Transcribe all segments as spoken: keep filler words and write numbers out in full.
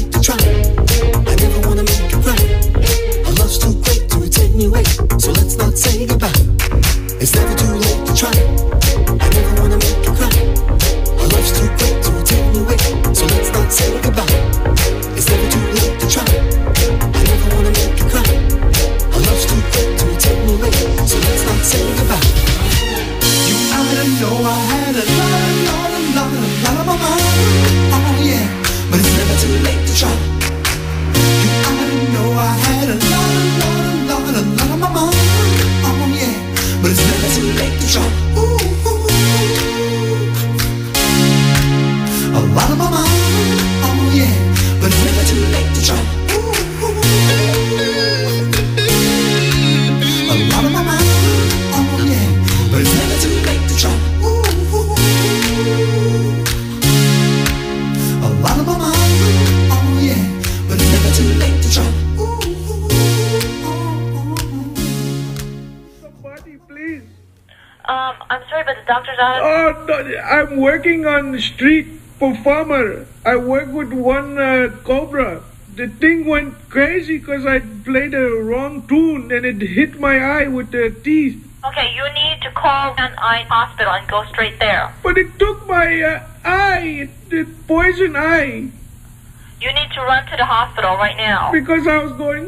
late to try. I never wanna make you cry. Our love's too great to attenuate, so let's not say goodbye. It's never too late to try. I never wanna make you cry. Our love's too great to attenuate, so let's not say goodbye. It's never too late to try. I never wanna make you cry. Our love's too great to attenuate, so let's not say goodbye. You ought to know I had a lot, a lot, a lot, a lot on my mind. Oh yeah, but it's never too late to try. You ought to know I had a lot, a lot, a lot, a lot on my mind. Oh yeah, but it's never too late to try. Ooh, ooh, a lot on my mind. Oh yeah, but it's never too late to try. Ooh, a lot on my mind. Oh yeah, but it's never too late to try. Ooh, a lot on my mind. Oh yeah, but it's never too late to try. Somebody, please. Um, I'm sorry, but the doctor's out. Oh, no, I'm working on the street performer. I work with one uh, Cobra. The thing went crazy because I played a wrong tune and it hit my eye with the teeth. Okay, you need to call an eye hospital and go straight there. But it took my uh, eye, the poison eye, You need to run to the hospital right now. because I was going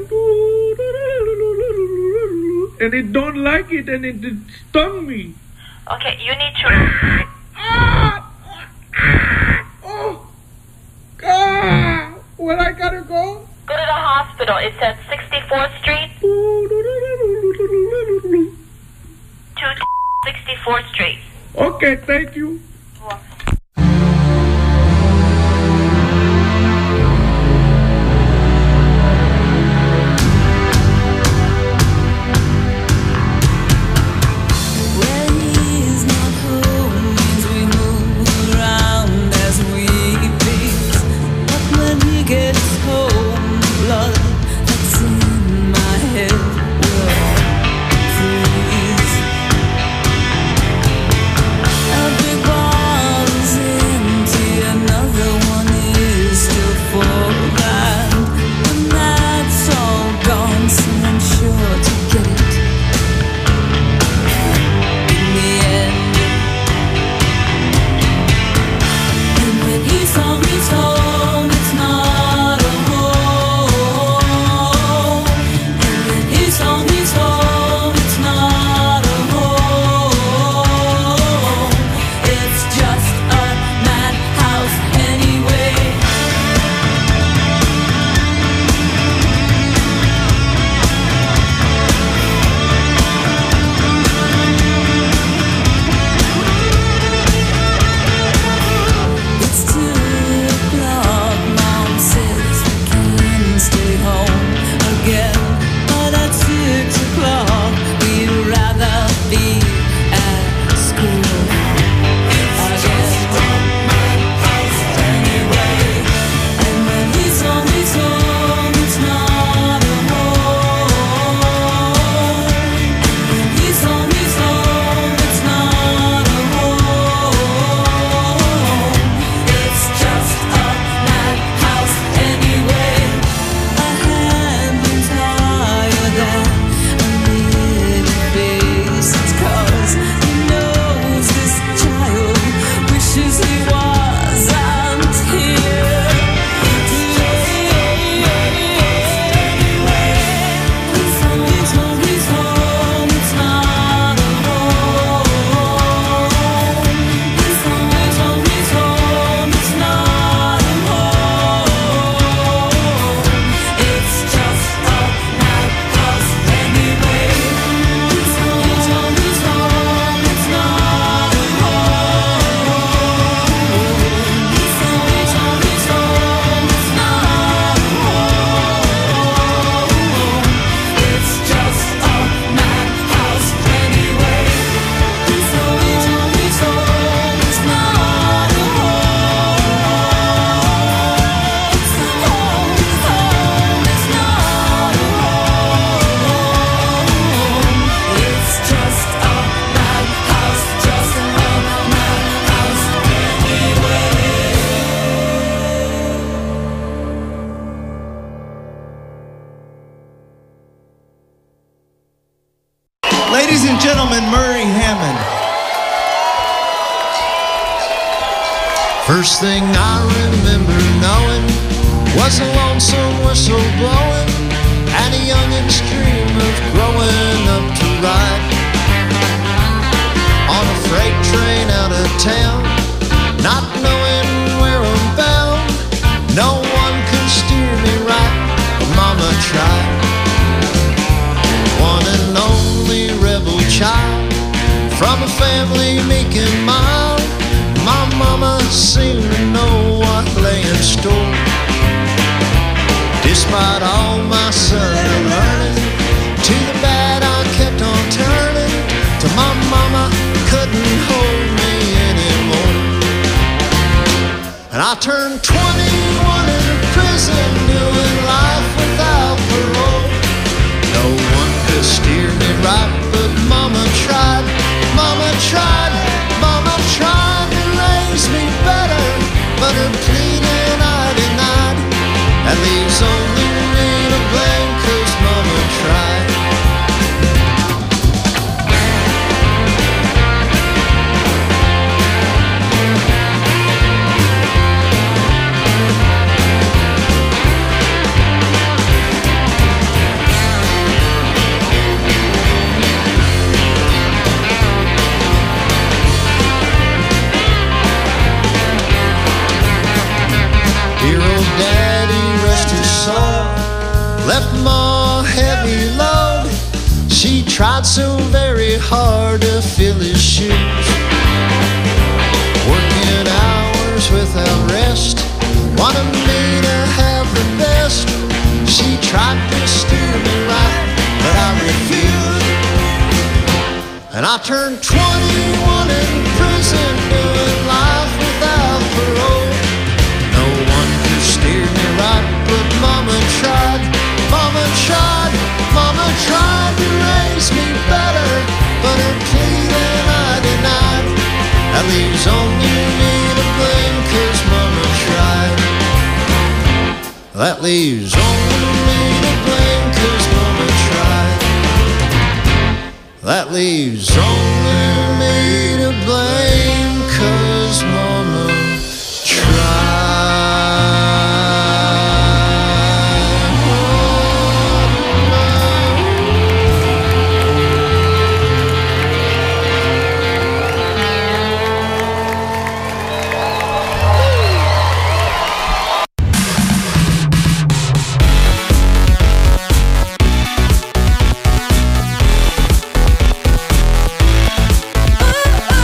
and it don't like it and it, it stung me. Okay, you need to... Oh, ah, well, I gotta go. Go to the hospital. It's at sixty-fourth Street. to sixty-fourth Street. Okay, thank you. Big ball Ladies and gentlemen, Murray Hammond. First thing I remember knowing was a lonesome whistle blowing and a youngin's dream of growing up to ride on a freight train out of town, not knowing where I'm bound. No one could steer me right, but Mama tried. One and only rebel child from a family meek and mild. My mama seemed to know what lay in store. Despite all my southern learning, to the bad I kept on turning, till my mama couldn't hold me anymore. And I turned twenty-one in prison, doing life without parole. No one could steer me right, but Mama tried, Mama tried, Mama tried to raise me better, but her pleading I denied. That leaves only me to blame, 'cause Mama tried. Dear old Daddy, rest his soul, left Ma heavy load. She tried so very hard to fill his shoes, working hours without rest, wanted me to have the best. She tried to steer me right, but I refused. And I turned twenty-one in prison, doing life without parole. No one could steer me right, but Mama tried, Mama tried, Mama tried to raise me better, but her pleading I denied. That leaves only me to blame, 'cause Mama tried. That leaves only me to blame, 'cause Mama tried. That leaves only me to blame, 'cause Mama Ooh, ooh.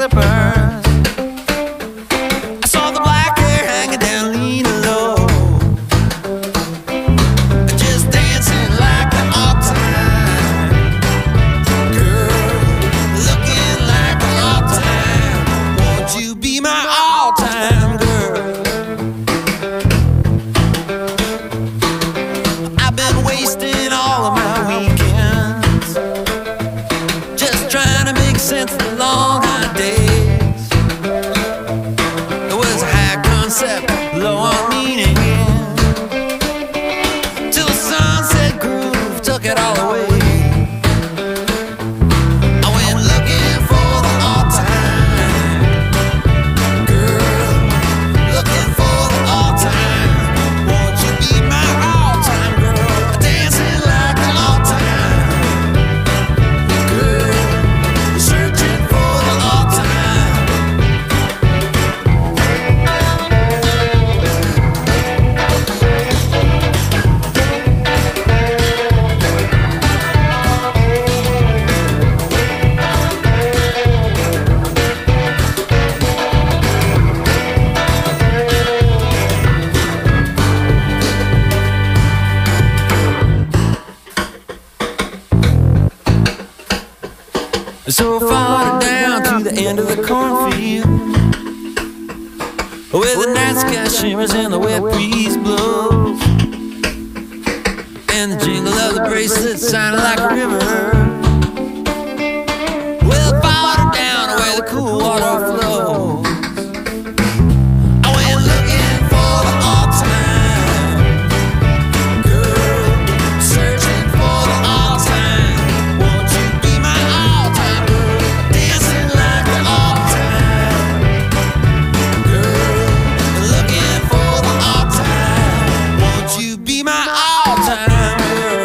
slippers. I saw the black hair hanging down, leaning low, just dancing like an all-time girl, looking like an all-time. Won't you be my all-time girl? I've been wasting all of my weekends just trying to make sense of the long hot days. It was a high concept, low on meaning, till the sunset groove took it all away. I went looking for the all-time girl, looking for the all-time. Won't you be my all-time girl? Dancing like an all-time girl, searching for the all-time. So far down to the end of the cornfield, where the night sky shimmers and the wet breeze blows, and the jingle of the bracelets sounded like a river. Well, far down where the cool water flows, I went looking for the all-time girl, searching for the all-time. Won't you be my all-time girl? Dancing like an all-time girl, looking for the all-time. Won't you be my all-time girl?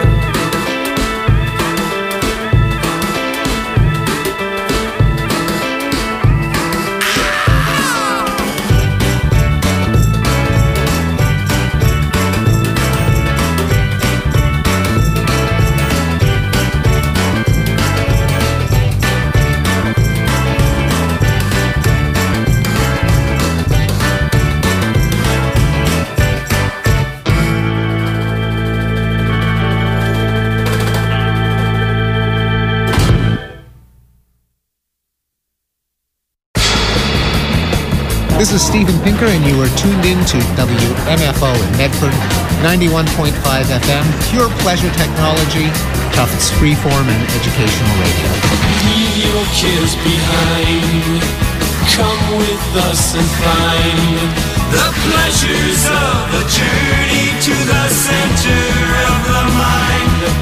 This is Steven Pinker, and you are tuned in to W M F O in Medford, ninety-one point five F M, pure pleasure technology, Tufts freeform and educational radio. Leave your cares behind. Come with us and find the pleasures of a journey to the center of the mind.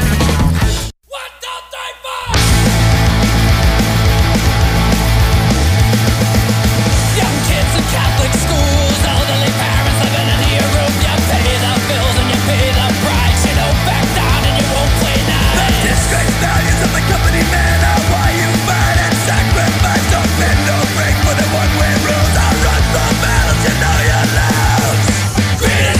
Catholic schools, elderly parents living in your room. You pay the bills and you pay the price. You don't back down and you won't play nice. The disgrace values of the company man are why you fight and sacrifice. Don't bend, don't break for the one-way rules. I'll run from battles, you know you lose. Greed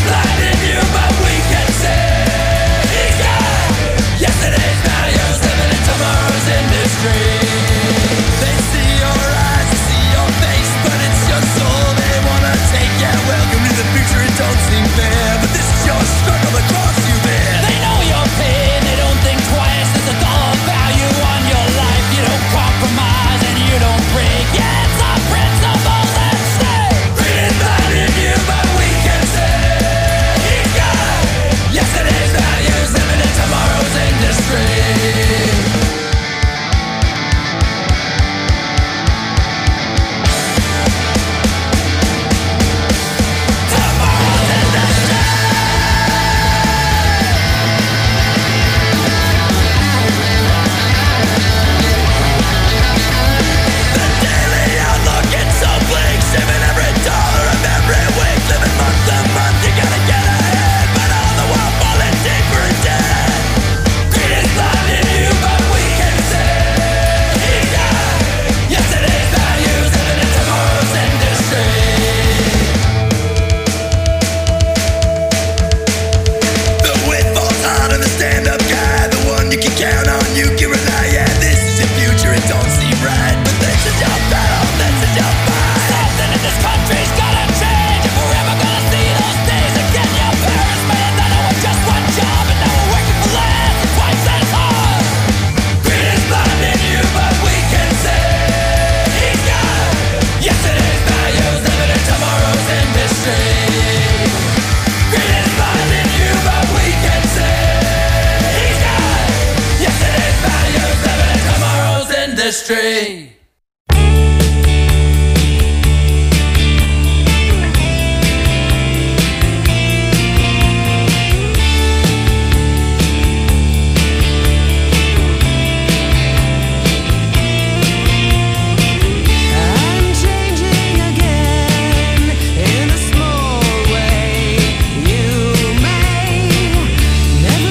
astray.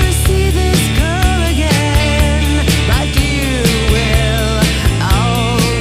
Never see this girl again, but you will.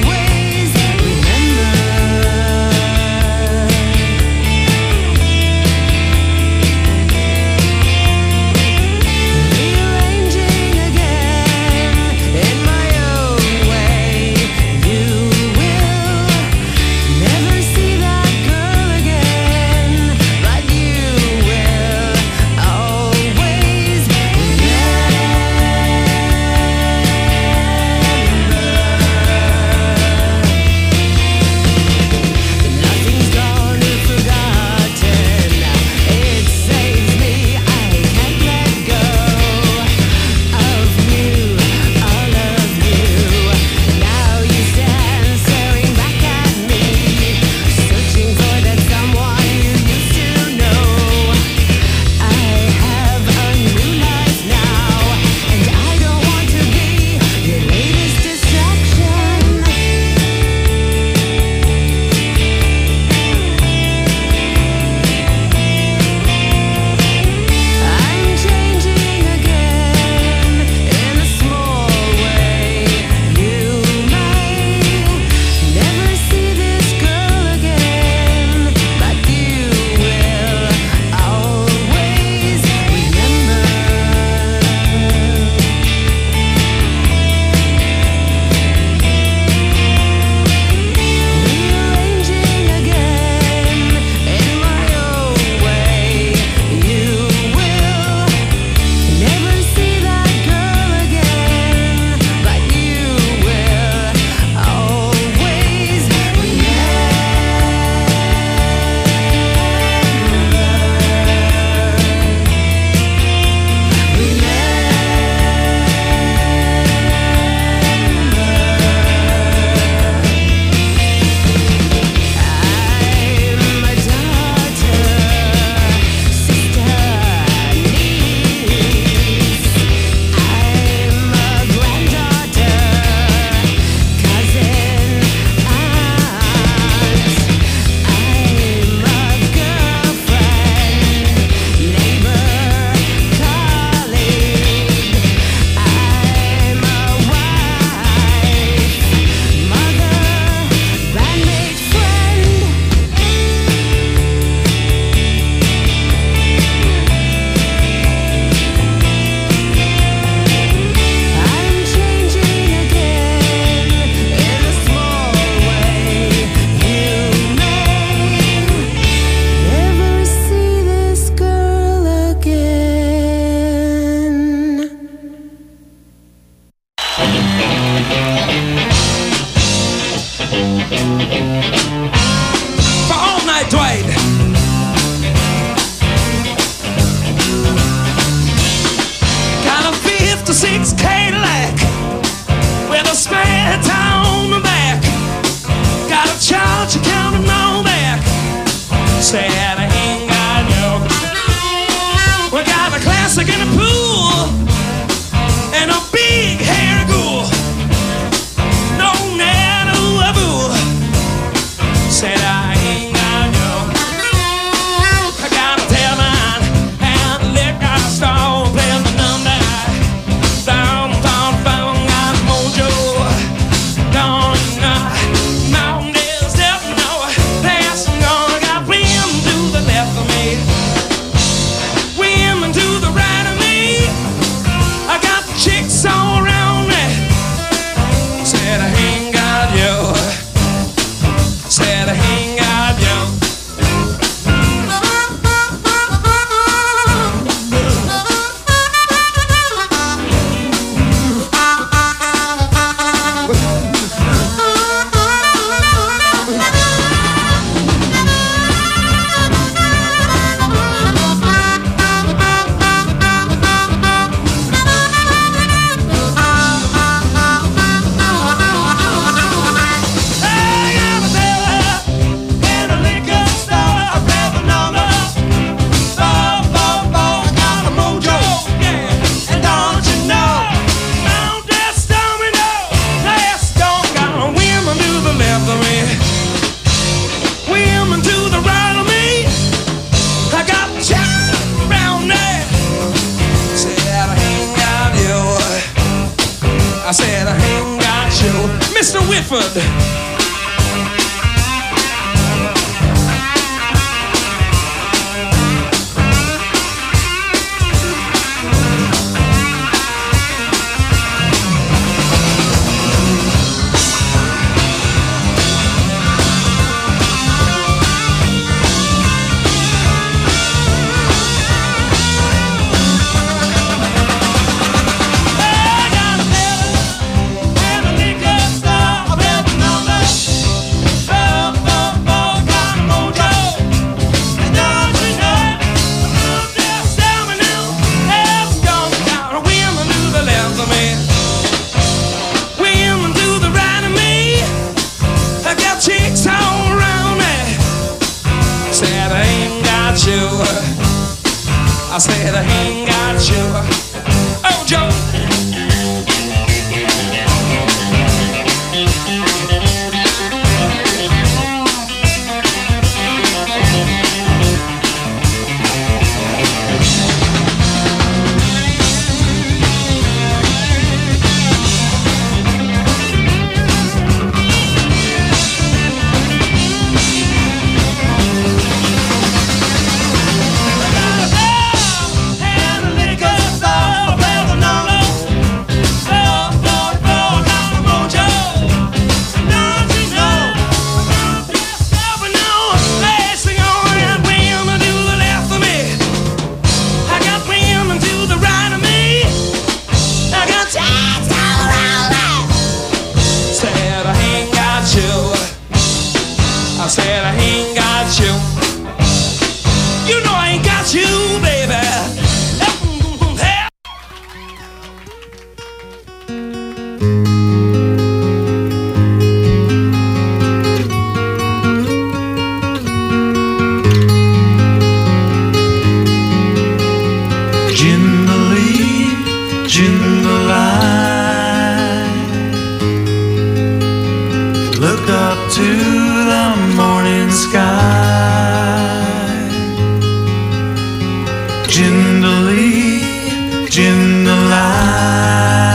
Clifford. I said I ain't got you. Oh, Joe. I said I ain't got you. You know I ain't got you, baby. Jingle-lee, jingle-eye, looked up to the morning sky. Jingle-lee, jingle-eye,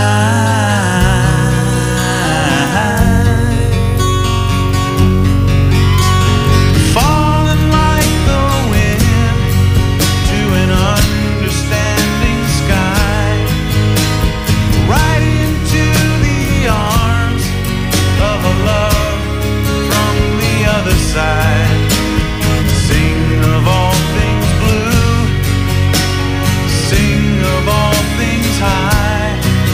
falling like the wind to an understanding sky, right into the arms of a love from the other side. Sing of all things blue, sing of all things high.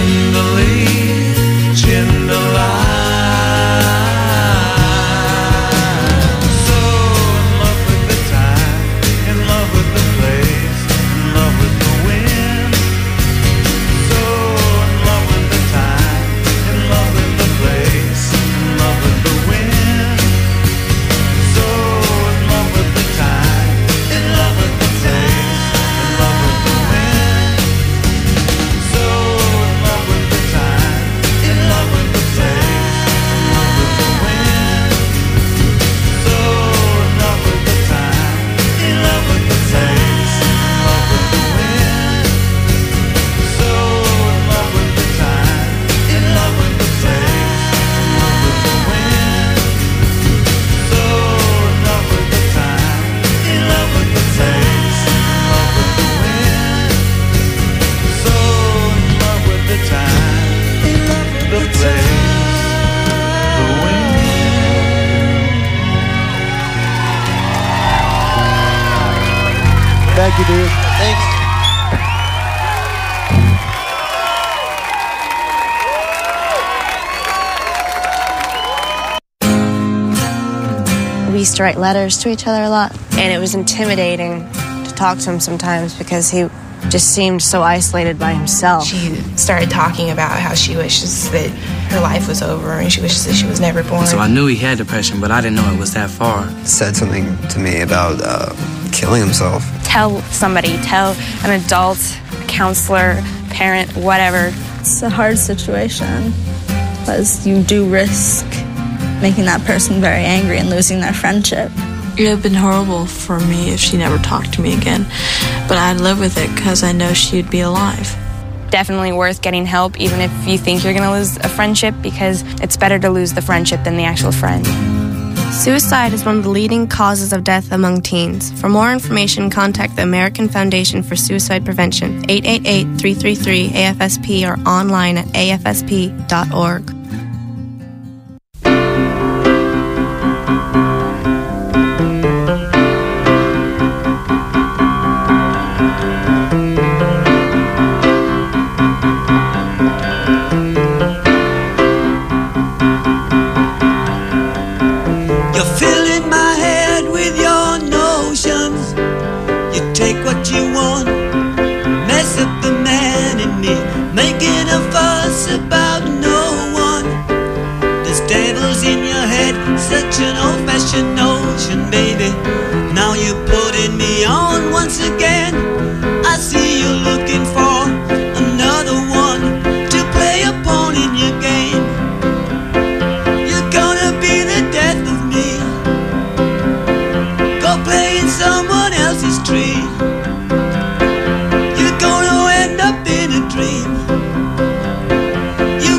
tenderly, tenderly. So in love with the time, in love with the place, in love with the wind. So in love with the time, in love with the place, in love with the wind. So in love with the time, in love with the place, in love with the wind. So in love with the time, in love with the place, in love with the wind. So in love with the time, in love with the place, in love with the wind. So in love with the time, in love with the place, in love with the wind. So in love with the time, in love with the place, in love with the wind. So in love with the time, in love with the place, the wind. Thank you, dude. Thanks. We used to write letters to each other a lot, and it was intimidating to talk to him sometimes because he just seemed so isolated by himself. She started talking about how she wishes that her life was over and she wishes that she was never born. So I knew he had depression, but I didn't know it was that far. Said something to me about uh, killing himself. Tell somebody, tell an adult, a counselor, parent, whatever. It's a hard situation because you do risk making that person very angry and losing their friendship. It would have been horrible for me if she never talked to me again, but I'd live with it because I know she'd be alive. Definitely worth getting help, even if you think you're going to lose a friendship, because it's better to lose the friendship than the actual friend. Suicide is one of the leading causes of death among teens. For more information, contact the American Foundation for Suicide Prevention, eight eight eight, three three three, A F S P, or online at A F S P dot org. You're filling my head with your notions. You take what you want, mess up the man in me, making a fuss about no one. There's devils in your head, such an old-fashioned notion, baby. Now you're putting me on once again. I see you're looking for another one to play a pawn in your game. You're gonna be the death of me. Go play in someone else's tree. You're gonna end up in a dream. You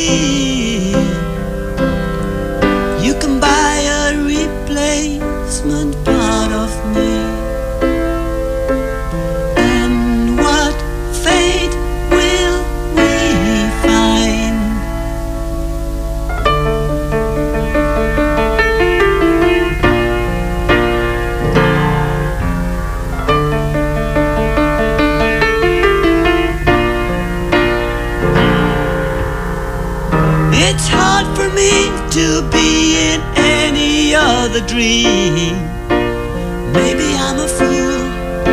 You can buy a replacement part of me. And what fate will we find? It's hard for me to be in any other dream. Maybe I'm a fool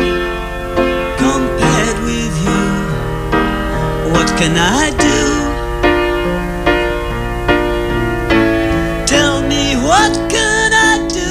compared with you. What can I do? Tell me, what can I do?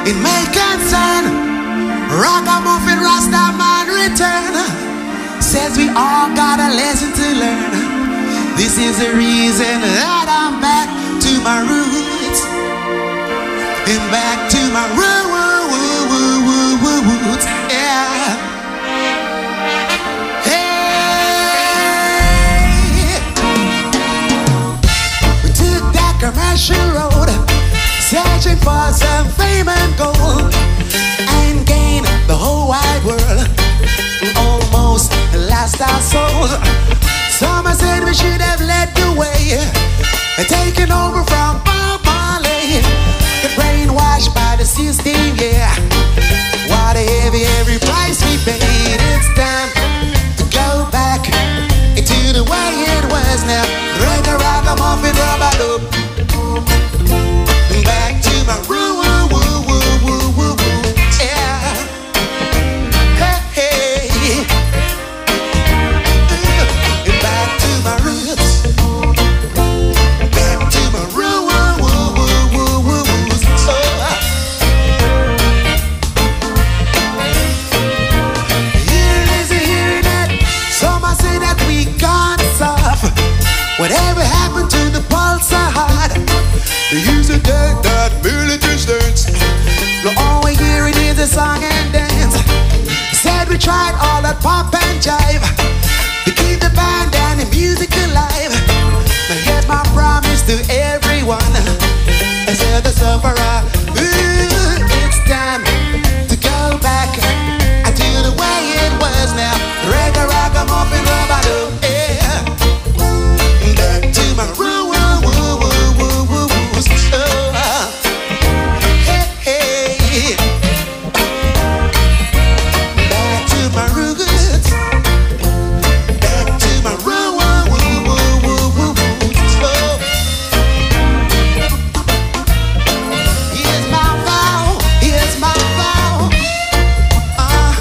it may concern. Ragamuffin Rastaman return. Says we all got a lesson to learn. This is the reason that I'm back to my roots. And back to my roots. Yeah. Hey. We took that commercial road, searching for some fame and gold, and gained the whole wide world. Almost lost our souls. Some said we should have led the way, taken over from Bob Marley, get brainwashed by the system, yeah. What a heavy, heavy price we paid. It's time to go back into the way it was now. Reggae, ragamuffin, rubber, back to my roots. Whatever happened to the pulsar heart? They used to take that military stance. The only hear it is a song and dance. Said we tried all that pop and jive to keep the band and the music alive. But here's my promise to everyone. I said the sufferer, ooh, it's time to go back to the way it was now. Reggae, ragamuffin, rubber, yeah. Back to my roots. Oh, hey, hey. Back to my roots. Back to my roots. Oh. Here's my vow. Here's my vow. Uh.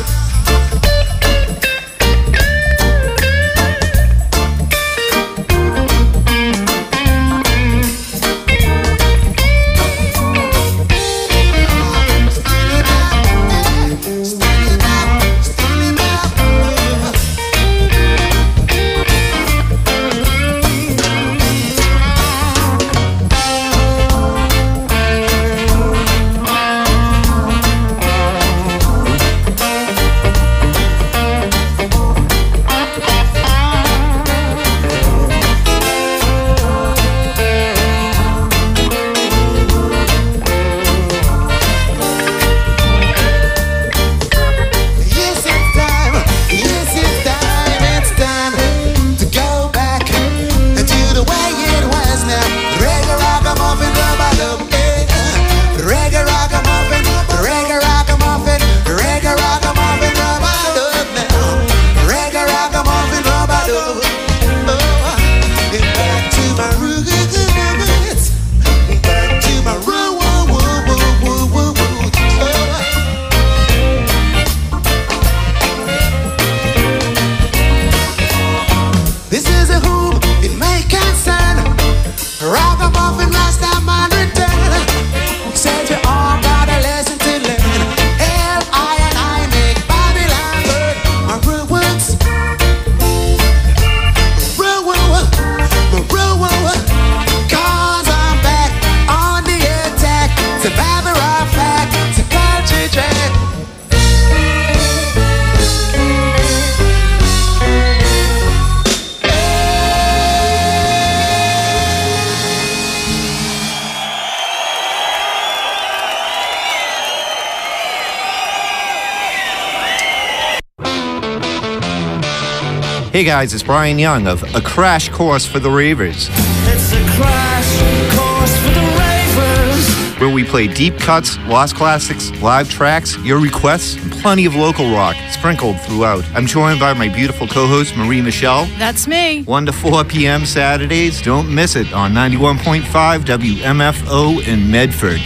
Hey guys, it's Brian Young of A Crash Course for the Ravers. It's a crash course for the ravers. Where we play deep cuts, lost classics, live tracks, your requests, and plenty of local rock sprinkled throughout. I'm joined by my beautiful co-host, Marie Michelle. That's me. one to four p.m. Saturdays. Don't miss it on ninety-one point five W M F O in Medford.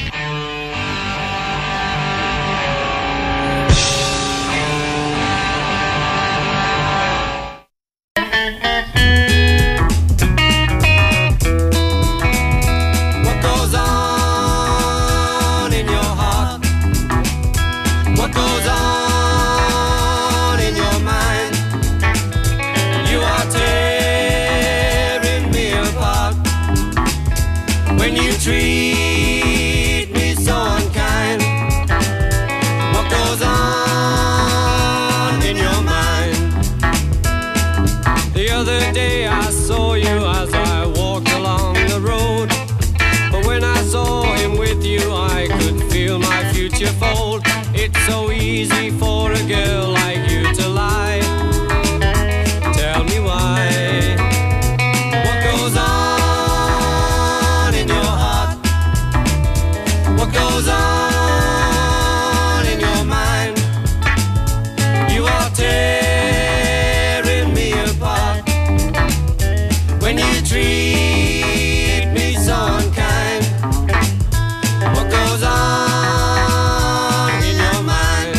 What goes on in your heart it's your fault. It's so easy for a girl like you to lie. Tell me why. What goes on in your heart? What goes on in your mind? You are tearing me apart when you treat me so unkind. What goes on in your mind?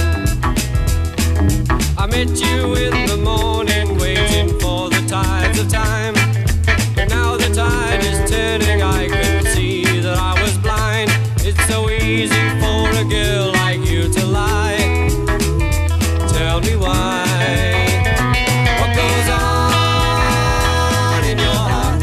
I met you in the morning waiting for the tides of time, but now the tide is turning. I can see that I was blind. It's so easy for a girl like you to lie. Tell me why. What goes on in your heart?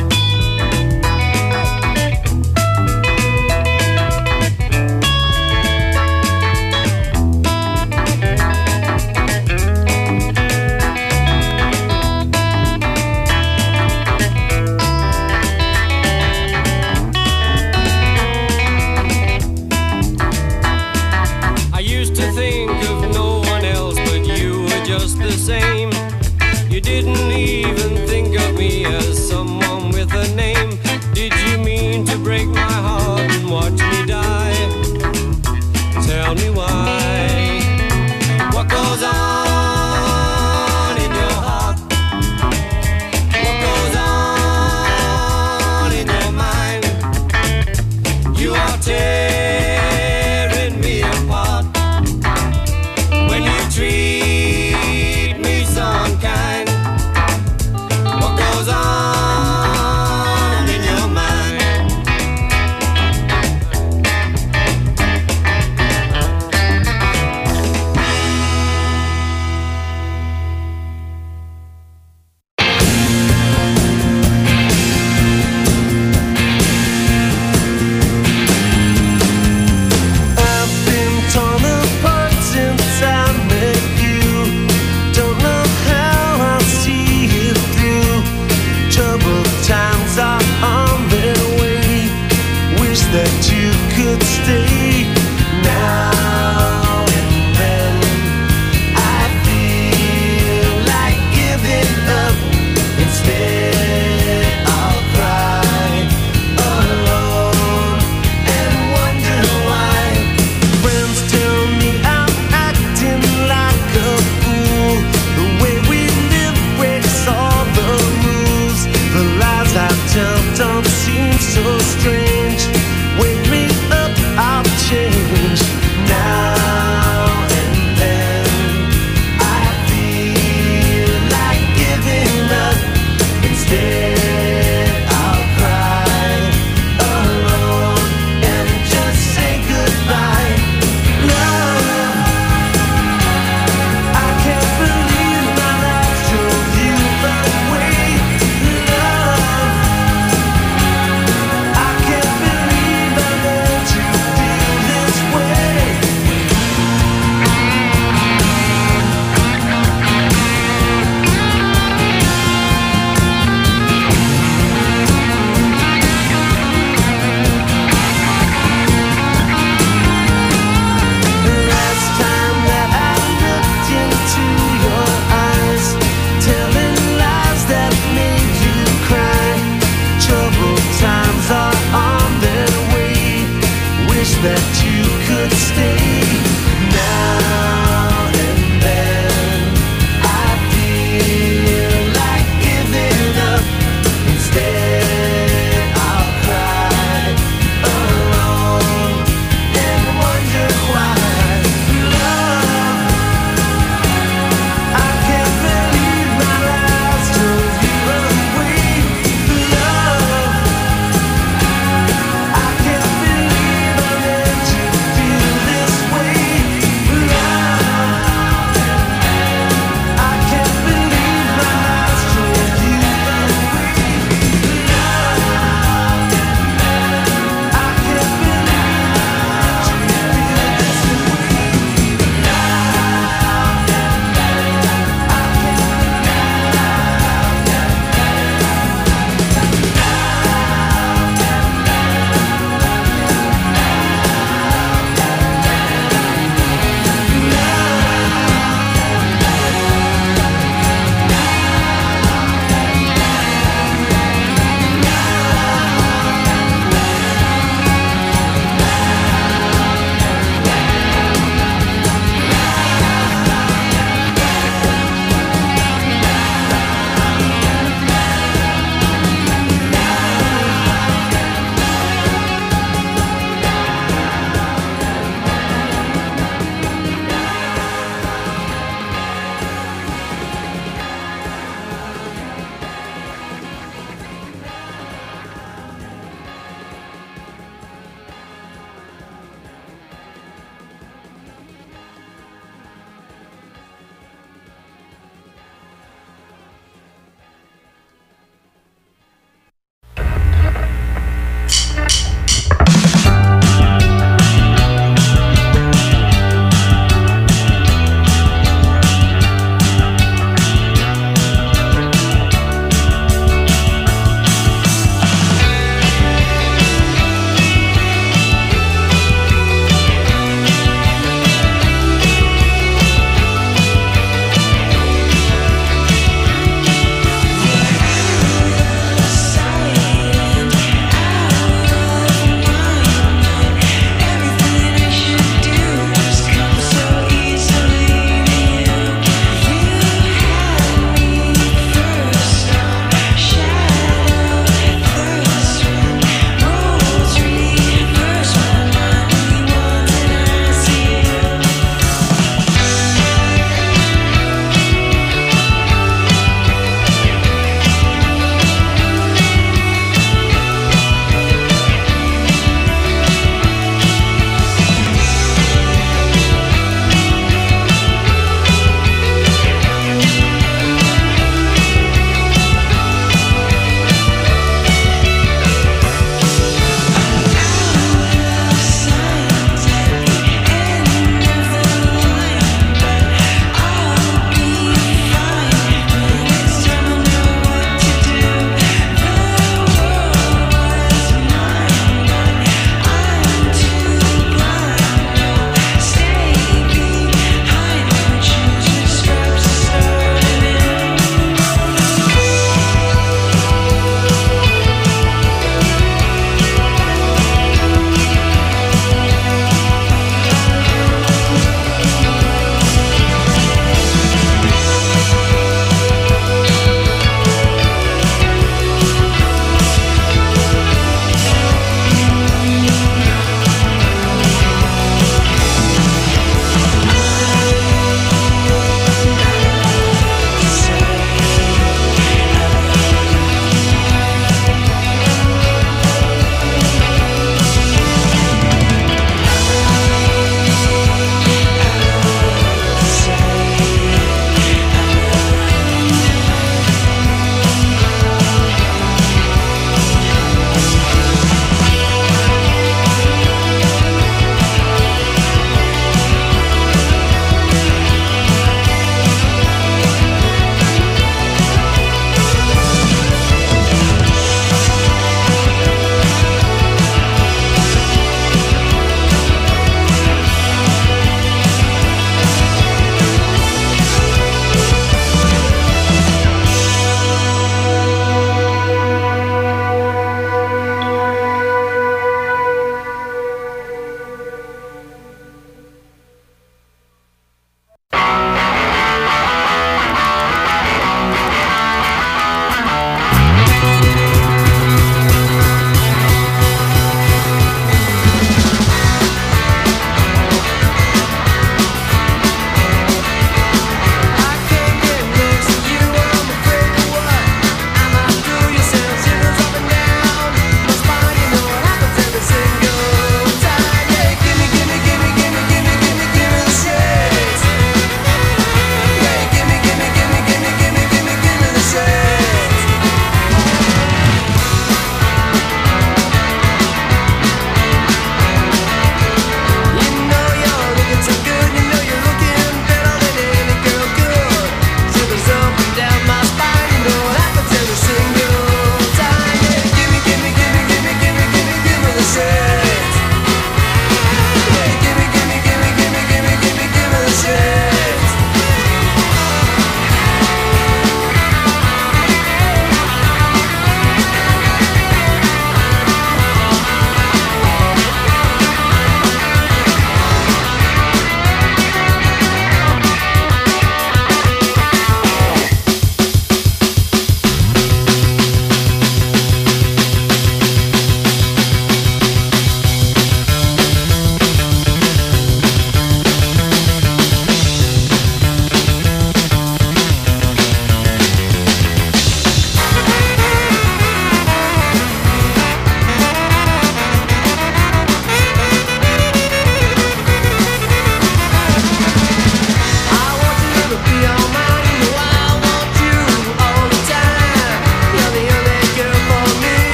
I used to think of no one else, but you were just the same. You didn't even think of me as someone with a name. Did you mean to break my heart and watch me die? Tell me why. What goes on in your heart? What goes on in your mind? You are tearing me apart when you treat me so unkind. What goes on in your mind?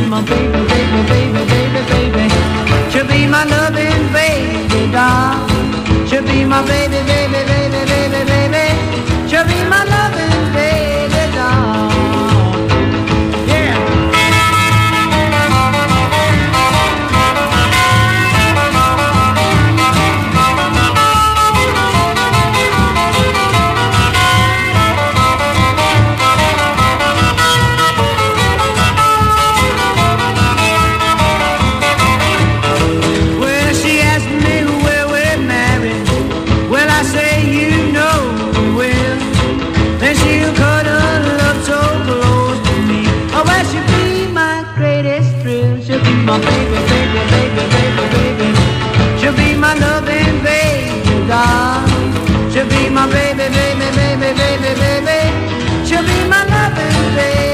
my baby, baby, baby, baby, baby. She'll be my loving baby doll. She'll be my baby, baby, baby, baby, baby. She'll be my loving baby doll. Yeah. My baby, baby, baby, baby, baby. She'll be my loving baby doll. She'll be my baby, baby, baby, baby, baby. She'll be my loving baby.